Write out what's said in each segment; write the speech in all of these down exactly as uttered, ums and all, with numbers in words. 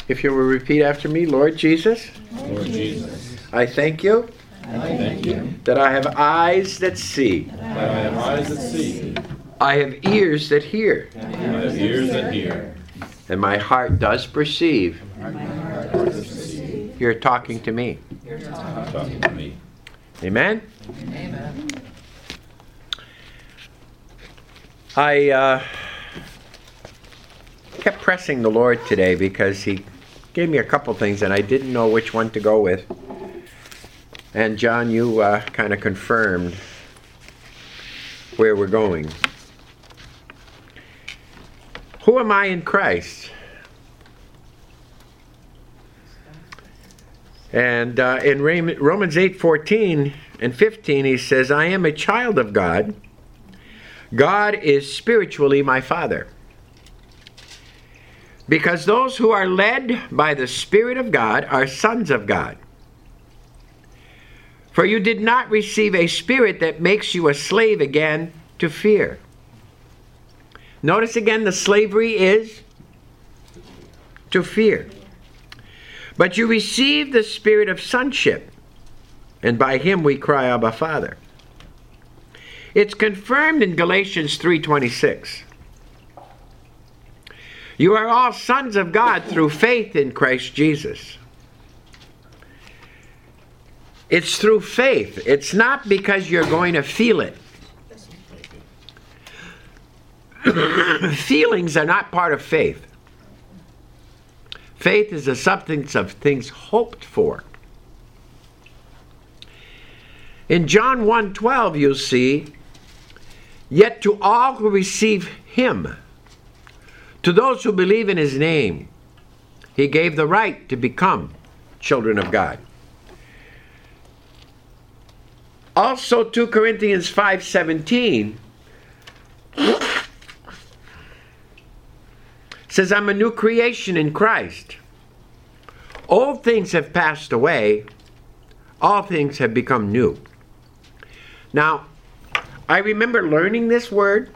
If you will repeat after me, Lord Jesus, Lord Jesus, I thank you I thank you that I have eyes that see. that I have eyes that see, I have ears that hear. I have ears that hear, And my heart does perceive. and my heart does perceive. You're talking to me. You're talking to me. Amen? Amen. I uh, kept pressing the Lord today because He gave me a couple things and I didn't know which one to go with. And John, you uh, kind of confirmed where we're going. Who am I in Christ? And uh, in Romans eight fourteen and fifteen, he says, I am a child of God. God is spiritually my Father. Because those who are led by the Spirit of God are sons of God. For you did not receive a spirit that makes you a slave again to fear. Notice again, the slavery is to fear. But you received the spirit of sonship, and by him we cry, Abba, Father. It's confirmed in Galatians three twenty-six. You are all sons of God through faith in Christ Jesus. It's through faith. It's not because you're going to feel it. Feelings are not part of faith. Faith is the substance of things hoped for. In John one twelve, you'll see, yet to all who receive him, to those who believe in his name, he gave the right to become children of God. Also, two Corinthians five seventeen says, I'm a new creation in Christ. Old things have passed away. All things have become new. Now, I remember learning this word.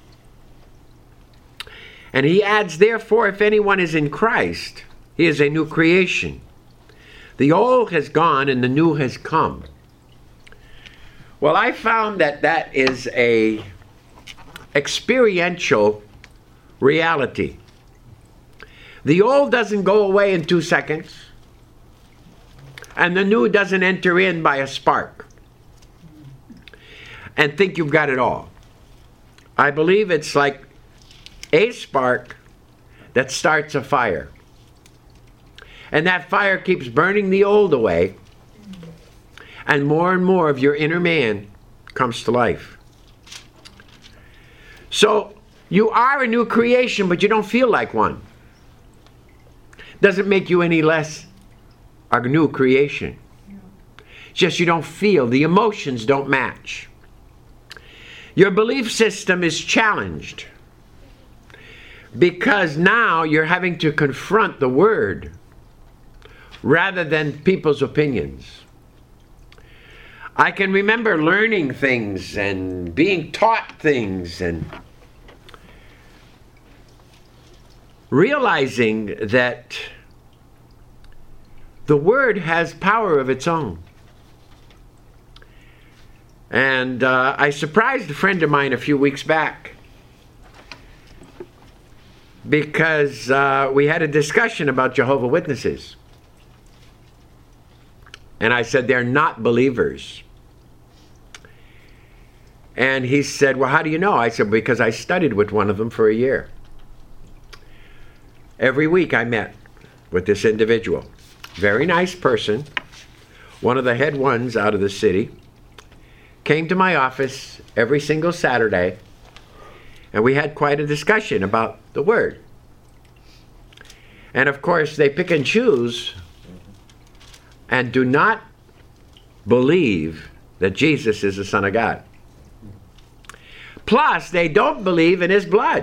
And he adds, therefore, if anyone is in Christ, he is a new creation. The old has gone and the new has come. Well, I found that that is a experiential reality. The old doesn't go away in two seconds, and the new doesn't enter in by a spark and think you've got it all. I believe it's like a spark that starts a fire. And that fire keeps burning the old away, and more and more of your inner man comes to life. So, you are a new creation, but you don't feel like one. Doesn't make you any less a new creation. It's just you don't feel, the emotions don't match. Your belief system is challenged because now you're having to confront the Word rather than people's opinions. I can remember learning things and being taught things and realizing that the Word has power of its own. And uh, I surprised a friend of mine a few weeks back because uh, we had a discussion about Jehovah's Witnesses. And I said, they're not believers. And he said, well, how do you know? I said, because I studied with one of them for a year. Every week I met with this individual. Very nice person. One of the head ones out of the city. Came to my office every single Saturday. And we had quite a discussion about the Word. And of course, they pick and choose and do not believe that Jesus is the Son of God. Plus, they don't believe in his blood.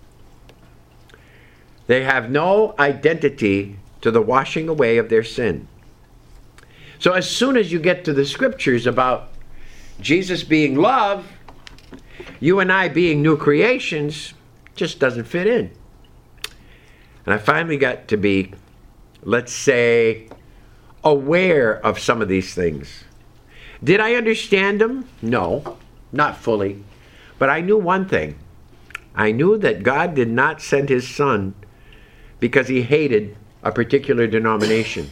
They have no identity to the washing away of their sin. So as soon as you get to the scriptures about Jesus being love, you and I being new creations, just doesn't fit in. And I finally got to be let's say, aware of some of these things. Did I understand them? No, not fully. But I knew one thing. I knew that God did not send his son because he hated a particular denomination.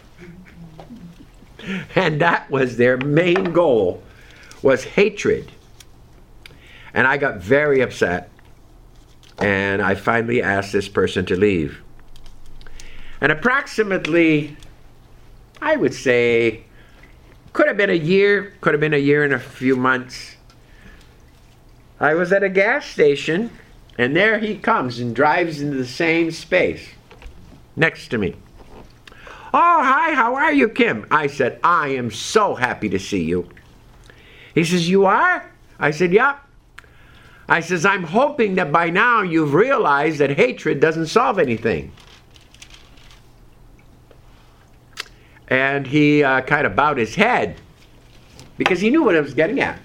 And that was their main goal, was hatred. And I got very upset. And I finally asked this person to leave. And approximately, I would say, could have been a year, could have been a year and a few months. I was at a gas station, and there he comes and drives into the same space next to me. Oh, hi, how are you, Kim? I said, I am so happy to see you. He says, you are? I said, yeah. I says, I'm hoping that by now you've realized that hatred doesn't solve anything. And he uh, kind of bowed his head because he knew what I was getting at.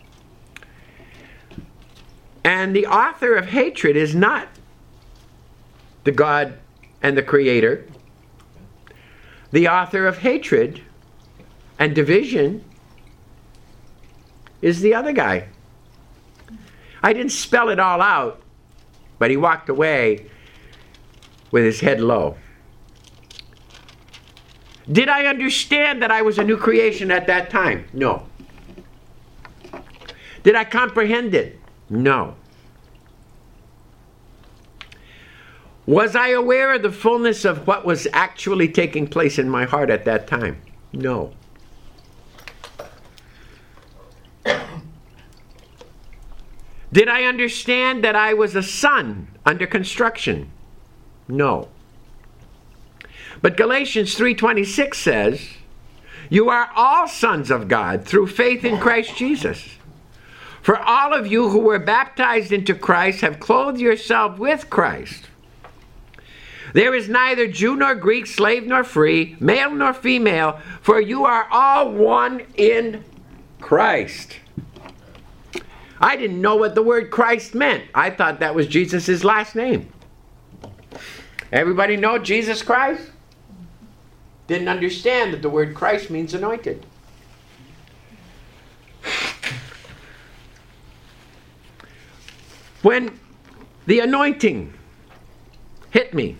And the author of hatred is not the God and the Creator. The author of hatred and division is the other guy. I didn't spell it all out, but he walked away with his head low. Did I understand that I was a new creation at that time? No. Did I comprehend it? No. Was I aware of the fullness of what was actually taking place in my heart at that time? No. Did I understand that I was a son under construction? No. But Galatians three twenty-six says, you are all sons of God through faith in Christ Jesus. For all of you who were baptized into Christ have clothed yourself with Christ. There is neither Jew nor Greek, slave nor free, male nor female, for you are all one in Christ. I didn't know what the word Christ meant. I thought that was Jesus' last name. Everybody know Jesus Christ? Didn't understand that the word Christ means anointed. When the anointing hit me,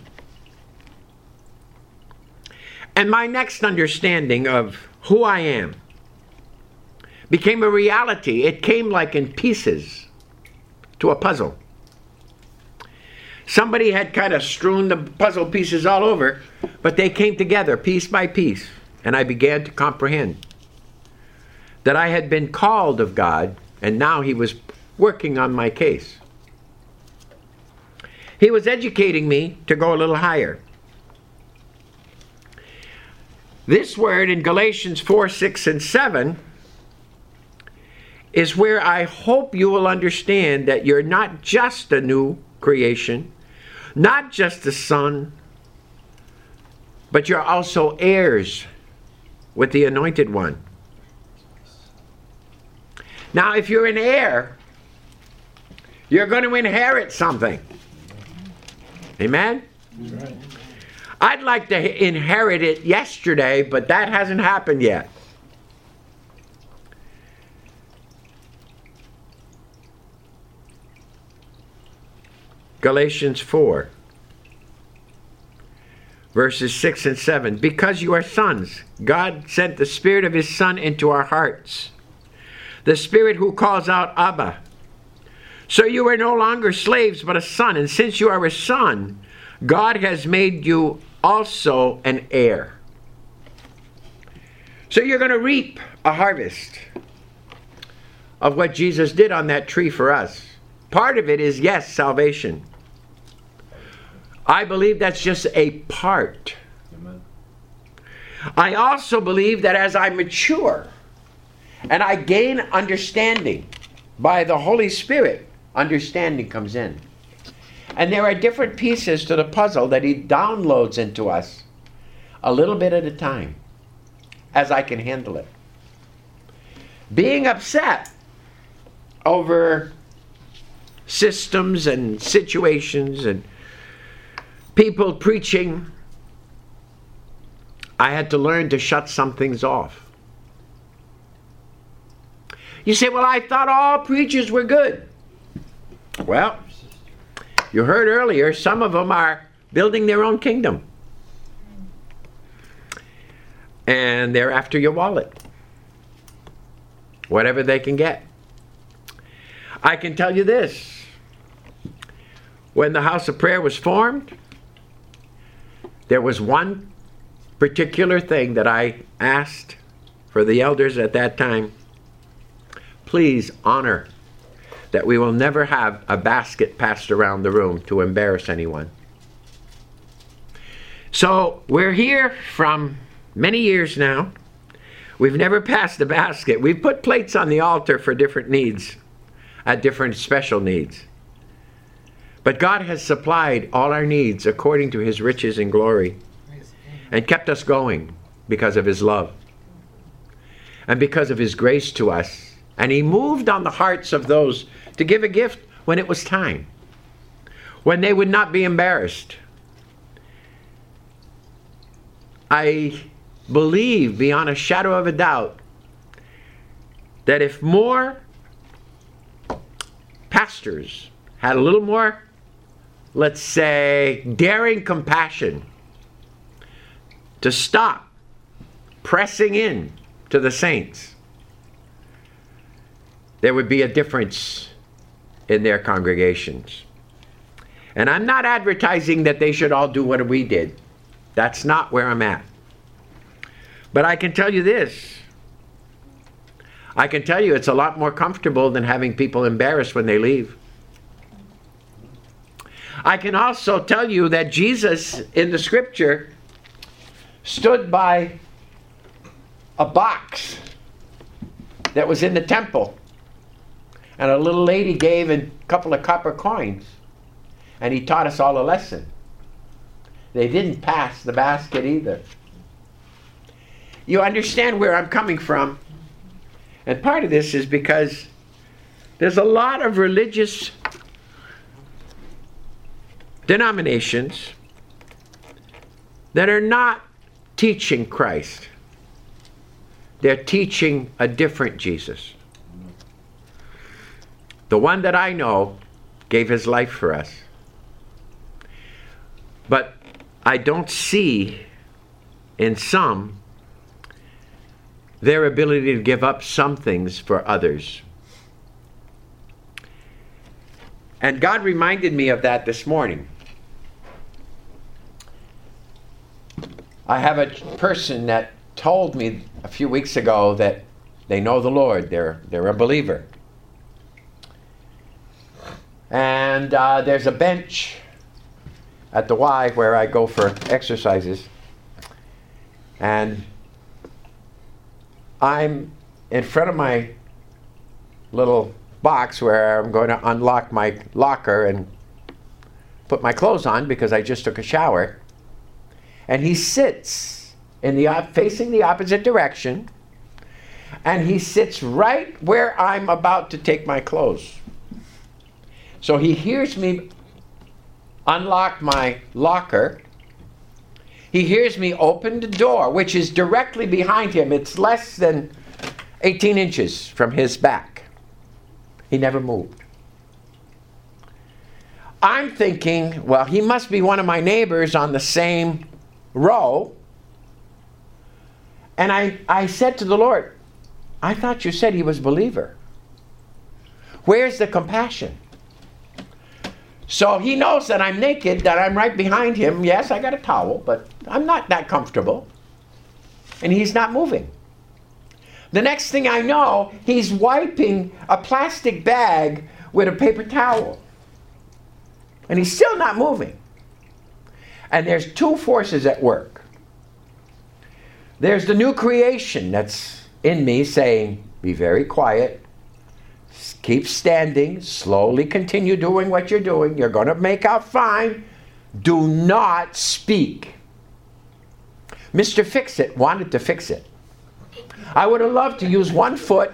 and my next understanding of who I am became a reality, it came like in pieces to a puzzle. Somebody had kind of strewn the puzzle pieces all over, but they came together piece by piece, and I began to comprehend that I had been called of God, and now he was working on my case. He was educating me to go a little higher. This word in Galatians four, six, and seven is where I hope you will understand that you're not just a new creation, not just a son, but you're also heirs with the Anointed One. Now, if you're an heir, you're going to inherit something. Amen? That's right. I'd like to inherit it yesterday, but that hasn't happened yet. Galatians four, verses six and seven. Because you are sons, God sent the Spirit of his Son into our hearts, the Spirit who calls out, Abba. So you are no longer slaves, but a son. And since you are a son, God has made you also an heir. So you're going to reap a harvest of what Jesus did on that tree for us. Part of it is, yes, salvation. I believe that's just a part. Amen. I also believe that as I mature and I gain understanding by the Holy Spirit, understanding comes in. And there are different pieces to the puzzle that he downloads into us a little bit at a time as I can handle it. Being upset over systems and situations and people preaching I had to learn to shut some things off. You say, well, I thought all preachers were good. Well, you heard earlier, some of them are building their own kingdom. And they're after your wallet. Whatever they can get. I can tell you this. When the House of Prayer was formed, there was one particular thing that I asked for the elders at that time. Please honor that we will never have a basket passed around the room to embarrass anyone. So we're here from many years now. We've never passed a basket. We've put plates on the altar for different needs, at different special needs. But God has supplied all our needs according to his riches and glory and kept us going because of his love and because of his grace to us. And he moved on the hearts of those to give a gift when it was time, when they would not be embarrassed. I believe beyond a shadow of a doubt that if more pastors had a little more, let's say, daring compassion to stop pressing in to the saints, there would be a difference in their congregations. And I'm not advertising that they should all do what we did. That's not where I'm at. But I can tell you this. I can tell you it's a lot more comfortable than having people embarrassed when they leave. I can also tell you that Jesus in the scripture stood by a box that was in the temple. And a little lady gave a couple of copper coins. And he taught us all a lesson. They didn't pass the basket either. You understand where I'm coming from? And part of this is because there's a lot of religious denominations that are not teaching Christ. They're teaching a different Jesus. The one that I know gave his life for us. But I don't see in some their ability to give up some things for others. And God reminded me of that this morning. I have a person that told me a few weeks ago that they know the Lord. They're, they're a believer. And uh, there's a bench at the Y where I go for exercises. And I'm in front of my little box where I'm going to unlock my locker and put my clothes on because I just took a shower. And he sits in the op- facing the opposite direction, and he sits right where I'm about to take my clothes. So he hears me unlock my locker. He hears me open the door, which is directly behind him. It's less than eighteen inches from his back. He never moved. I'm thinking, well, he must be one of my neighbors on the same row. And I, I said to the Lord, I thought you said he was a believer. Where's the compassion? So he knows that I'm naked, that I'm right behind him. Yes, I got a towel, but I'm not that comfortable. And he's not moving. The next thing I know, he's wiping a plastic bag with a paper towel. And he's still not moving. And there's two forces at work. There's the new creation that's in me saying, be very quiet. Keep standing. Slowly continue doing what you're doing. You're going to make out fine. Do not speak. Mister Fix-It wanted to fix it. I would have loved to use one foot.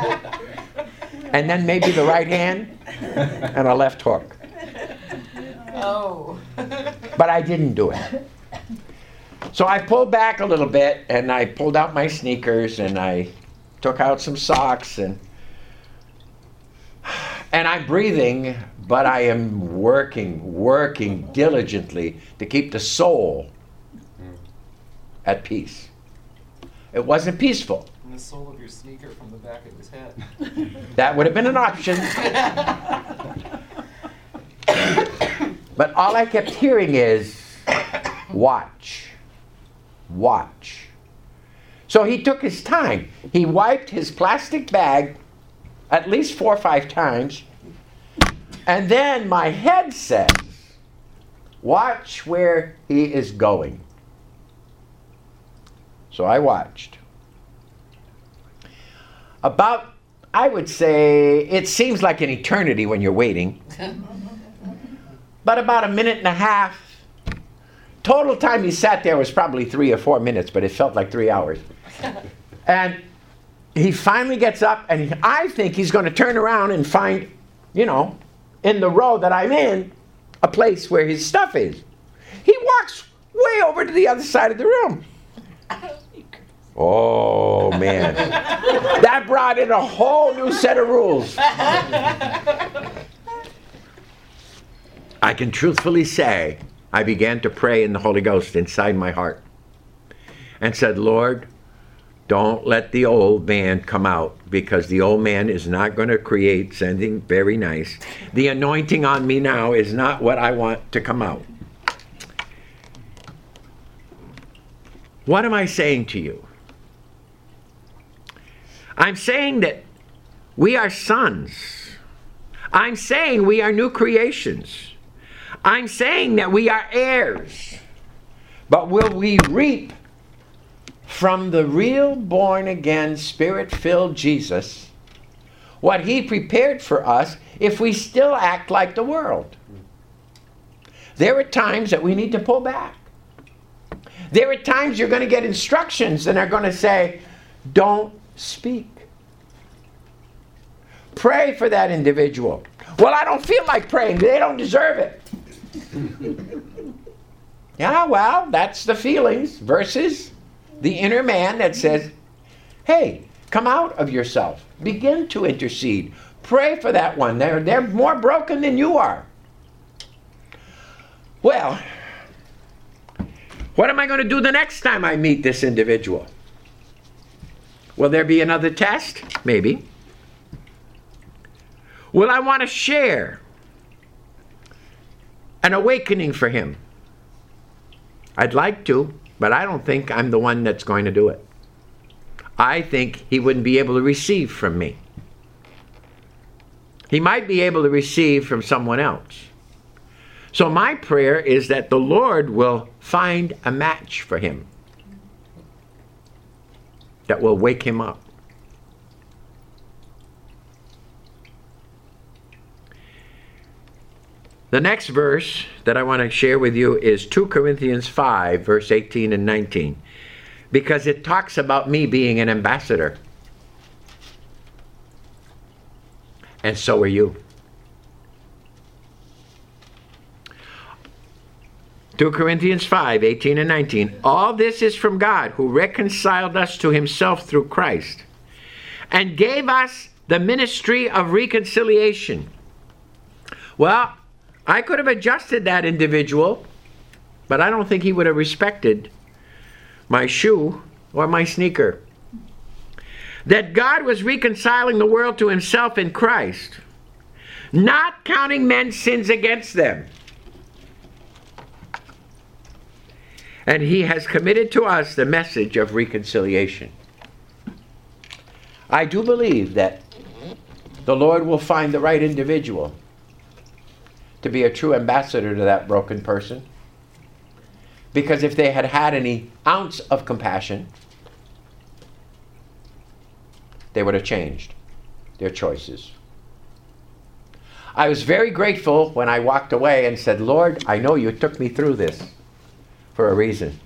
And then maybe the right hand and a left hook. Oh. But I didn't do it. So I pulled back a little bit, and I pulled out my sneakers, and I took out some socks, and and I'm breathing, but I am working, working diligently to keep the soul at peace. It wasn't peaceful. And the sole of your sneaker from the back of his head. That would have been an option. But all I kept hearing is, watch, watch. So he took his time. He wiped his plastic bag at least four or five times. And then my head says, watch where he is going. So I watched. About, I would say, it seems like an eternity when you're waiting. But about a minute and a half. Total time he sat there was probably three or four minutes, but it felt like three hours. And he finally gets up, and he, I think he's going to turn around and find, you know, in the row that I'm in, a place where his stuff is. He walks way over to the other side of the room. Oh, man. That brought in a whole new set of rules. I can truthfully say I began to pray in the Holy Ghost inside my heart and said, Lord, don't let the old man come out, because the old man is not going to create something very nice. The anointing on me now is not what I want to come out. What am I saying to you? I'm saying that we are sons. I'm saying we are new creations. I'm saying that we are heirs. But will we reap from the real born-again, Spirit-filled Jesus what he prepared for us if we still act like the world? There are times that we need to pull back. There are times you're going to get instructions and they're going to say, don't speak. Pray for that individual. Well, I don't feel like praying. They don't deserve it. Yeah, well, that's the feelings versus the inner man that says, hey, come out of yourself. Begin to intercede. Pray for that one. They're, they're more broken than you are. Well, what am I going to do the next time I meet this individual? Will there be another test? Maybe. Will I want to share an awakening for him? I'd like to, but I don't think I'm the one that's going to do it. I think he wouldn't be able to receive from me. He might be able to receive from someone else. So my prayer is that the Lord will find a match for him that will wake him up. The next verse that I want to share with you is two Corinthians five, verse eighteen and nineteen, because it talks about me being an ambassador. And so are you. two Corinthians five, eighteen and nineteen. All this is from God, who reconciled us to himself through Christ and gave us the ministry of reconciliation. Well, I could have adjusted that individual, but I don't think he would have respected my shoe or my sneaker. That God was reconciling the world to himself in Christ, not counting men's sins against them. And he has committed to us the message of reconciliation. I do believe that the Lord will find the right individual to be a true ambassador to that broken person. Because if they had had any ounce of compassion, they would have changed their choices. I was very grateful when I walked away and said, Lord, I know you took me through this for a reason.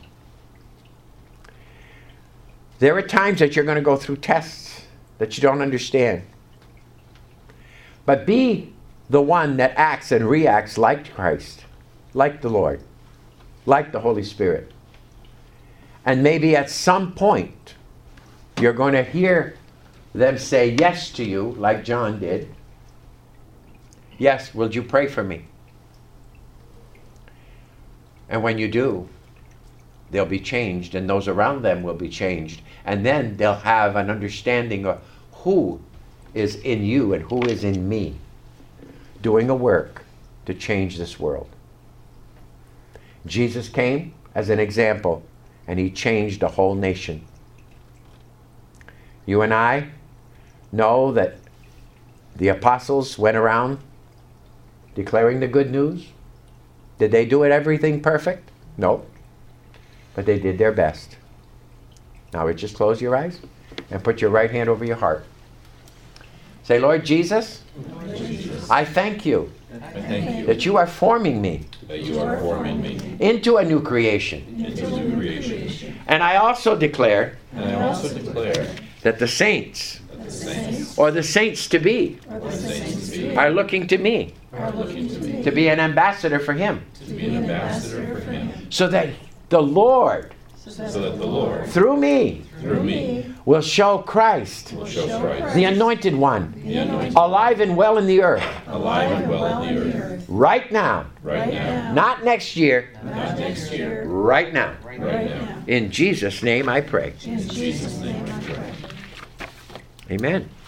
There are times that you're going to go through tests that you don't understand. But be the one that acts and reacts like Christ. like the Lord, like the Holy Spirit. And maybe at some point, you're going to hear them say yes to you, like John did. Yes, will you pray for me? And when you do, they'll be changed, and those around them will be changed. And then they'll have an understanding of who is in you and who is in me, doing a work to change this world. Jesus came as an example, and he changed a whole nation. You and I know that the apostles went around declaring the good news. Did they do it everything perfect? No. But they did their best. Now we just close your eyes and put your right hand over your heart. Say, Lord Jesus, Lord Jesus, I thank you I thank you that you are forming me that you are forming me into a new creation. into a new creation. And I also declare And I also declare that the saints, that the saints or the saints to be, or the saints to be are looking to me are looking to me to be an ambassador for him, to be an ambassador for him, so that the Lord, so that the Lord, through me, through me, will show Christ, will show Christ, the anointed one, the anointed, alive and well in the earth, alive and well in the earth, right now, right now, not next year, not next year, right now. right now. In Jesus' name I pray. In Jesus' name I pray. Amen.